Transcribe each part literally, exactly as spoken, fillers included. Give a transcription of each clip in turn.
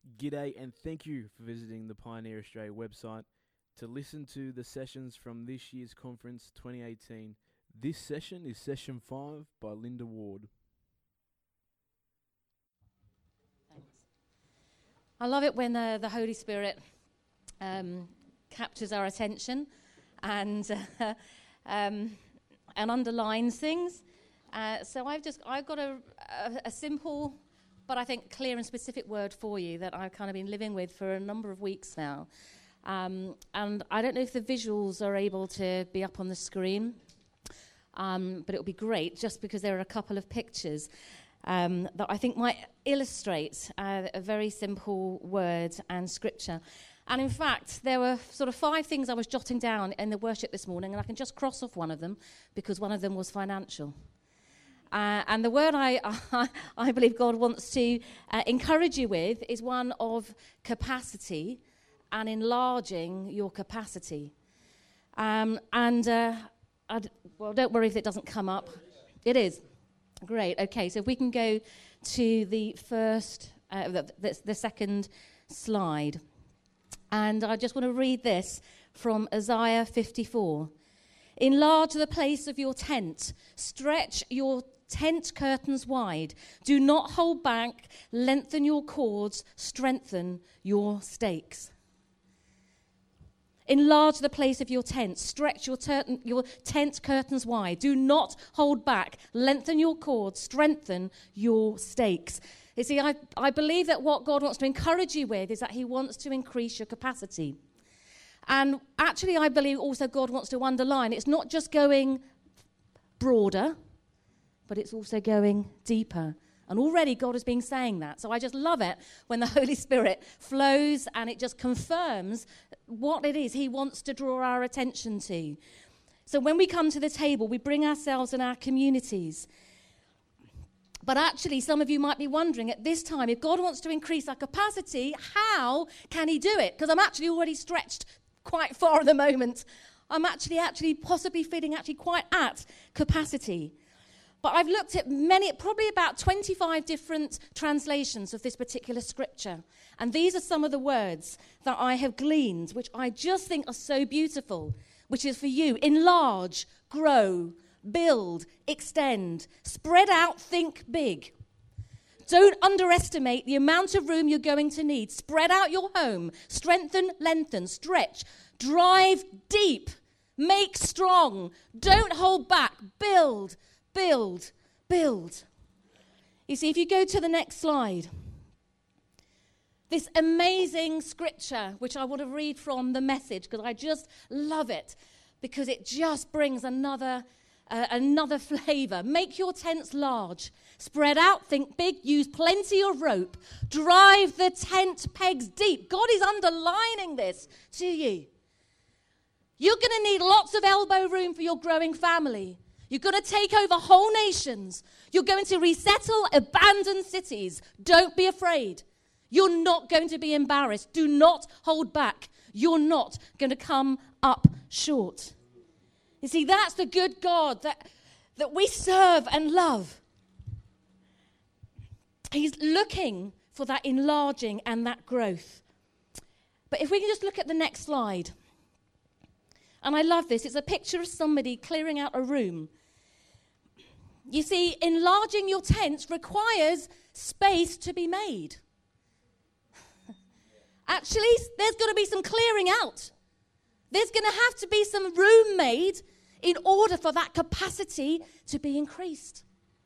G'day and thank you for visiting the Pioneer Australia website to listen to the sessions from this year's conference twenty eighteen. This session is session five by Linda Ward. Thanks. I love it when uh, the Holy Spirit um, captures our attention and uh, um, and underlines things. Uh, so I've just I've got a, a, a simple, but I think clear and specific word for you that I've kind of been living with for a number of weeks now. Um, and I don't know if the visuals are able to be up on the screen, um, but it would be great just because there are a couple of pictures um, that I think might illustrate uh, a very simple word and scripture. And in fact, there were sort of five things I was jotting down in the worship this morning, and I can just cross off one of them because one of them was financial. Uh, and the word I, I, I believe God wants to uh, encourage you with is one of capacity and enlarging your capacity. Um, and, uh, I'd, well, don't worry if it doesn't come up. It is. Great. Okay, so if we can go to the first, uh, the, the, the second slide. And I just want to read this from Isaiah fifty-four. Enlarge the place of your tent. Stretch your tent curtains wide. Do not hold back. Lengthen your cords. Strengthen your stakes. Enlarge the place of your tent. Stretch your, ter- your tent curtains wide. Do not hold back. Lengthen your cords. Strengthen your stakes. You see, I, I believe that what God wants to encourage you with is that he wants to increase your capacity. And actually, I believe also God wants to underline it's not just going broader, but it's also going deeper. And already God has been saying that. So I just love it when the Holy Spirit flows and it just confirms what it is he wants to draw our attention to. So when we come to the table, we bring ourselves and our communities. But actually, some of you might be wondering at this time, if God wants to increase our capacity, how can he do it? Because I'm actually already stretched quite far at the moment. I'm actually, actually possibly feeling actually quite at capacity. But I've looked at many, probably about twenty-five different translations of this particular scripture. And these are some of the words that I have gleaned, which I just think are so beautiful, which is for you. Enlarge, grow, build, extend, spread out, think big. Don't underestimate the amount of room you're going to need. Spread out your home. Strengthen, lengthen, stretch. Drive deep. Make strong. Don't hold back. Build, build, build. You see, if you go to the next slide, this amazing scripture, which I want to read from the Message, because I just love it, because it just brings another Uh, another flavor. Make your tents large. Spread out, think big, use plenty of rope. Drive the tent pegs deep. God is underlining this to you. You're going to need lots of elbow room for your growing family. You're going to take over whole nations. You're going to resettle abandoned cities. Don't be afraid. You're not going to be embarrassed. Do not hold back. You're not going to come up short. You see, that's the good God that, that we serve and love. He's looking for that enlarging and that growth. But if we can just look at the next slide. And I love this. It's a picture of somebody clearing out a room. You see, enlarging your tents requires space to be made. Actually, there's got to be some clearing out. There's going to have to be some room made in order for that capacity to be increased.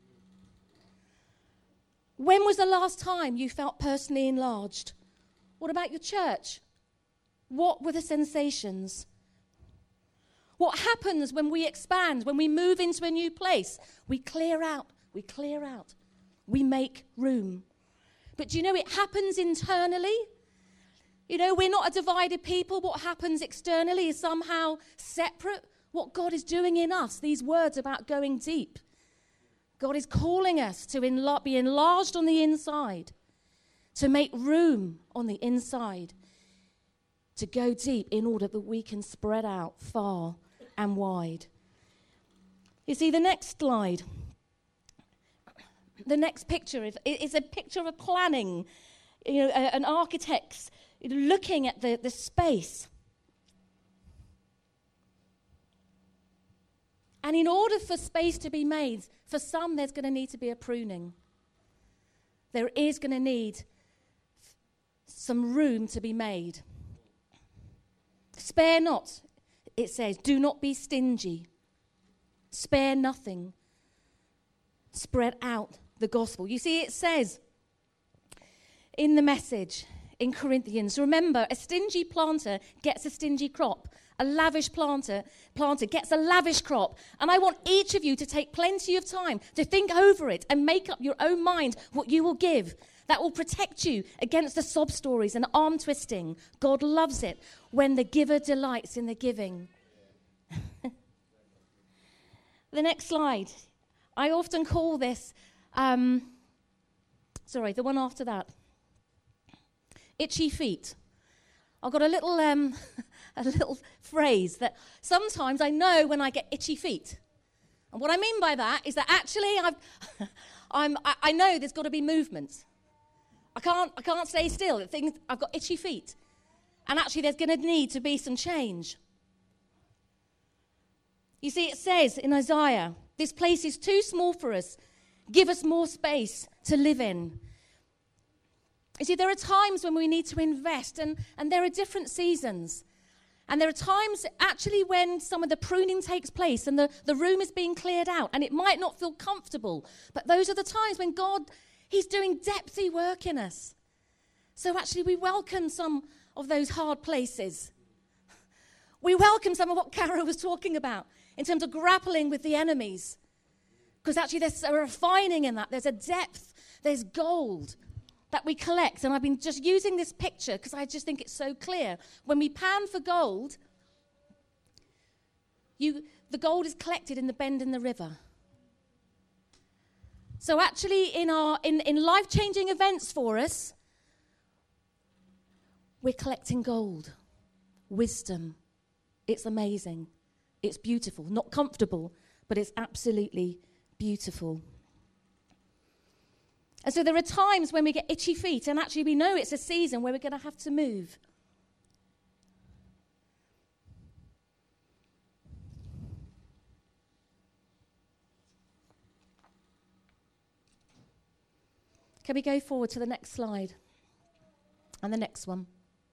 When was the last time you felt personally enlarged? What about your church? What were the sensations? What happens when we expand, when we move into a new place? We clear out, we clear out, we make room. But do you know it happens internally? You know, we're not a divided people. What happens externally is somehow separate. What God is doing in us, these words about going deep. God is calling us to enla- be enlarged on the inside, to make room on the inside, to go deep in order that we can spread out far and wide. You see, the next slide, the next picture is, is a picture of planning. you know, a, an architect's looking at the, the space. And in order for space to be made, for some there's going to need to be a pruning. There is going to need some room to be made. Spare not, it says, do not be stingy. Spare nothing. Spread out the gospel. You see, it says in the Message in Corinthians, remember, a stingy planter gets a stingy crop. A lavish planter planter gets a lavish crop. And I want each of you to take plenty of time to think over it and make up your own mind what you will give. That will protect you against the sob stories and arm twisting. God loves it when the giver delights in the giving. The next slide. I often call this, um, sorry, the one after that. Itchy feet. I've got a little, um, a little phrase that sometimes I know when I get itchy feet. And what I mean by that is that actually I've, I'm, I, I know there's got to be movement. I can't, I can't stay still. Things, I've got itchy feet. And actually there's going to need to be some change. You see, it says in Isaiah, this place is too small for us. Give us more space to live in. You see, there are times when we need to invest, and, and there are different seasons. And there are times actually when some of the pruning takes place and the, the room is being cleared out, and it might not feel comfortable. But those are the times when God, he's doing depthy work in us. So actually we welcome some of those hard places. We welcome some of what Cara was talking about in terms of grappling with the enemies. Because actually there's a refining in that. There's a depth. There's gold that we collect. And I've been just using this picture because I just think it's so clear. When we pan for gold, you, the gold is collected in the bend in the river. So actually in, our, in, in life-changing events for us, we're collecting gold, wisdom. It's amazing. It's beautiful. Not comfortable, but it's absolutely beautiful. And so there are times when we get itchy feet, and actually we know it's a season where we're going to have to move. Can we go forward to the next slide? And the next one.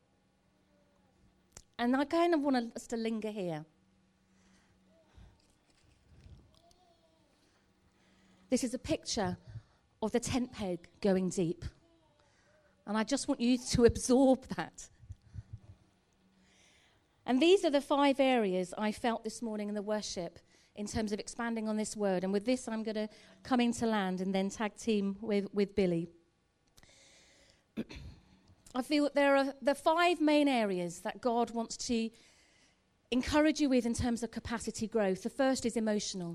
And I kind of want us to linger here. This is a picture of the tent peg going deep. And I just want you to absorb that. And these are the five areas I felt this morning in the worship in terms of expanding on this word. And with this, I'm going to come into land and then tag team with, with Billy. I feel that there are the five main areas that God wants to encourage you with in terms of capacity growth. The first is emotional.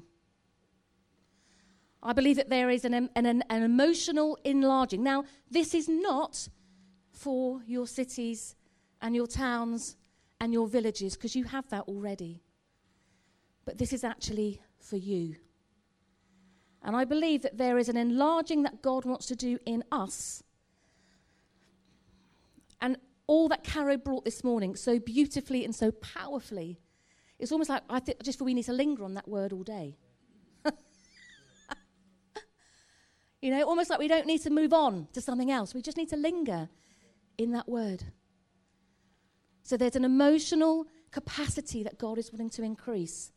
I believe that there is an, an, an, an emotional enlarging. Now, this is not for your cities and your towns and your villages, because you have that already. But this is actually for you. And I believe that there is an enlarging that God wants to do in us. And all that Caro brought this morning so beautifully and so powerfully, it's almost like I th- just feel we need to linger on that word all day. You know, almost like we don't need to move on to something else. We just need to linger in that word. So there's an emotional capacity that God is wanting to increase.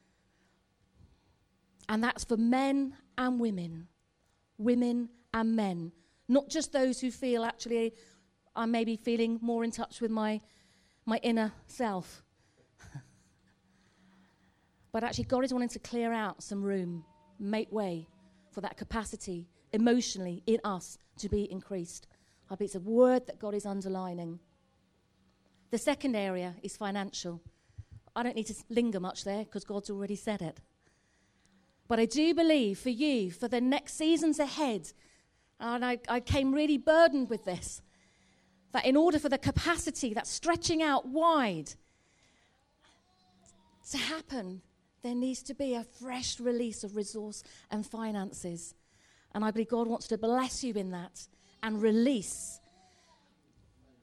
And that's for men and women. Women and men. Not just those who feel actually, I'm maybe feeling more in touch with my, my inner self. But actually God is wanting to clear out some room, make way for that capacity emotionally in us to be increased. I believe it's a word that God is underlining. The second area is financial. I don't need to linger much there because God's already said it. But I do believe for you, for the next seasons ahead, and I, I came really burdened with this, that in order for the capacity, that stretching out wide, to happen, there needs to be a fresh release of resource and finances. And I believe God wants to bless you in that and release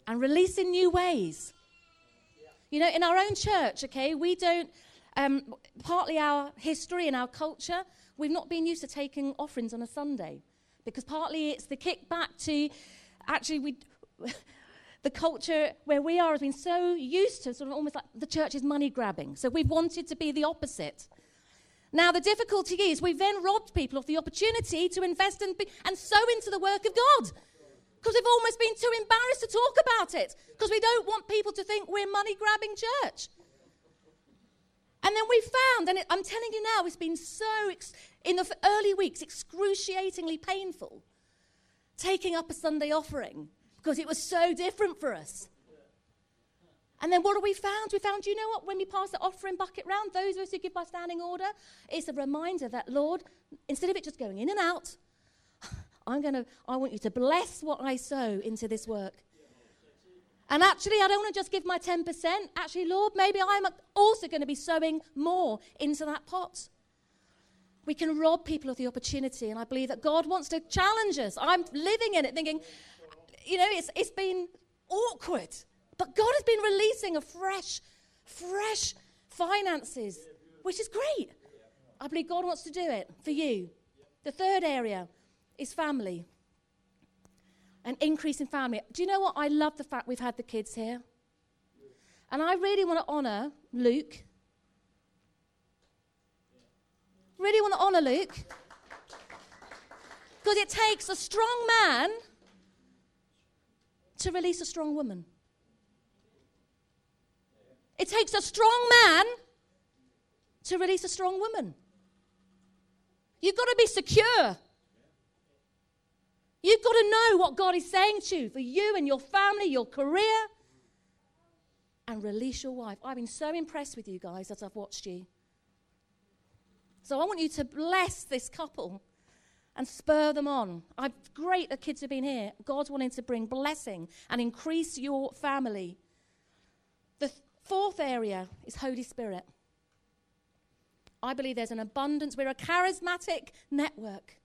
and release in new ways. You know, in our own church, okay, we don't, um, partly our history and our culture, we've not been used to taking offerings on a Sunday. Because partly it's the kickback to, actually, we, the culture where we are has been so used to sort of almost like the church is money grabbing. So we've wanted to be the opposite. Now, the difficulty is we've then robbed people of the opportunity to invest and, be, and sow into the work of God. Because we've almost been too embarrassed to talk about it. Because we don't want people to think we're money-grabbing church. And then we found, and it, I'm telling you now, it's been so, ex- in the f- early weeks, excruciatingly painful, taking up a Sunday offering. Because it was so different for us. And then what have we found? We found, you know what, when we pass the offering bucket round, those of us who give by standing order, it's a reminder that, Lord, instead of it just going in and out, I'm going to, I want you to bless what I sow into this work. And actually, I don't want to just give my ten percent. Actually, Lord, maybe I'm also going to be sowing more into that pot. We can rob people of the opportunity, and I believe that God wants to challenge us. I'm living in it thinking, you know, it's it's been awkward. But God has been releasing a fresh, fresh finances, which is great. I believe God wants to do it for you. The third area is family. An increase in family. Do you know what? I love the fact we've had the kids here. And I really want to honour Luke. Really want to honour Luke. Because it takes a strong man to release a strong woman. It takes a strong man to release a strong woman. You've got to be secure. You've got to know what God is saying to you for you and your family, your career, and release your wife. I've been so impressed with you guys as I've watched you. So I want you to bless this couple and spur them on. I'm great the kids have been here. God's wanting to bring blessing and increase your family. The th- fourth area is Holy Spirit. I believe there's an abundance. We're a charismatic network.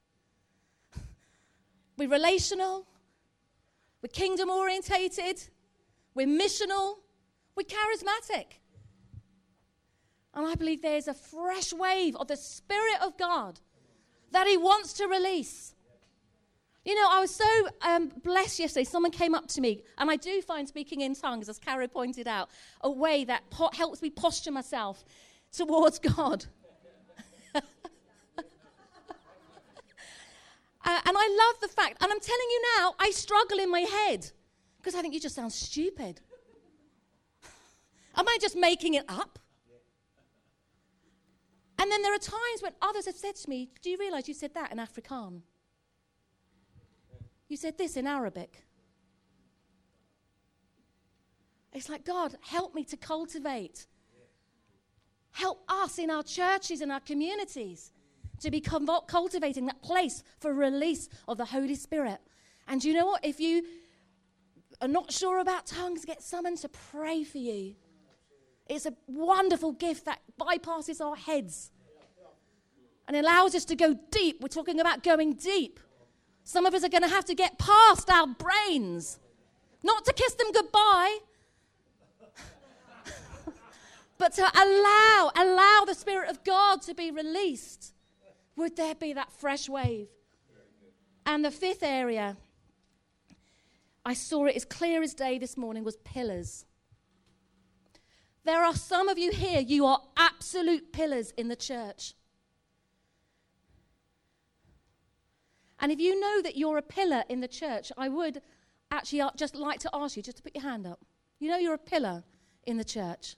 We're relational. We're kingdom orientated. We're missional. We're charismatic. And I believe there's a fresh wave of the Spirit of God that He wants to release. You know, I was so um, blessed yesterday. Someone came up to me, and I do find speaking in tongues, as Caro pointed out, a way that po- helps me posture myself towards God. Uh, and I love the fact, and I'm telling you now, I struggle in my head because I think you just sound stupid. Am I just making it up? And then there are times when others have said to me, do you realize you said that in Afrikaans? You said this in Arabic. It's like, God, help me to cultivate. Help us in our churches and our communities to be cultivating that place for release of the Holy Spirit. And you know what? If you are not sure about tongues, get someone to pray for you. It's a wonderful gift that bypasses our heads and allows us to go deep. We're talking about going deep. Some of us are going to have to get past our brains, not to kiss them goodbye, but to allow, allow the Spirit of God to be released. Would there be that fresh wave? And the fifth area, I saw it as clear as day this morning, was pillars. There are some of you here, you are absolute pillars in the church. And if you know that you're a pillar in the church, I would actually just like to ask you just to put your hand up. You know you're a pillar in the church.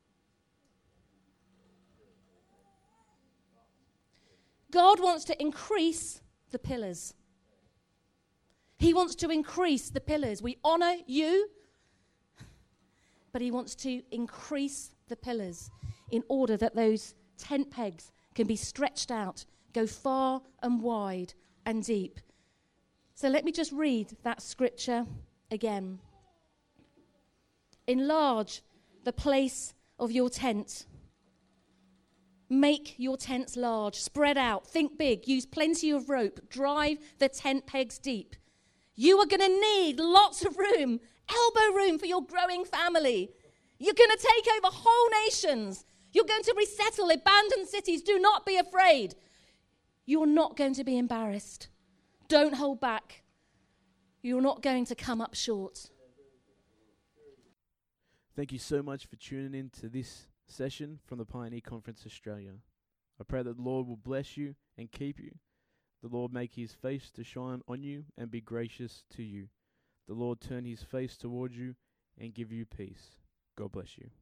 God wants to increase the pillars. He wants to increase the pillars. We honor you, but He wants to increase the pillars in order that those tent pegs can be stretched out, go far and wide and deep. So let me just read that scripture again. Enlarge the place of your tent. Make your tents large, spread out, think big, use plenty of rope, drive the tent pegs deep. You are going to need lots of room elbow room for your growing family. You're going to take over whole nations. You're going to resettle abandoned cities. Do not be afraid. You're not going to be embarrassed. Don't hold back. You're not going to come up short. Thank you so much for tuning in to this session from the Pioneer Conference Australia. I pray that the Lord will bless you and keep you. The Lord make his face to shine on you and be gracious to you. The Lord turn his face towards you and give you peace. God bless you.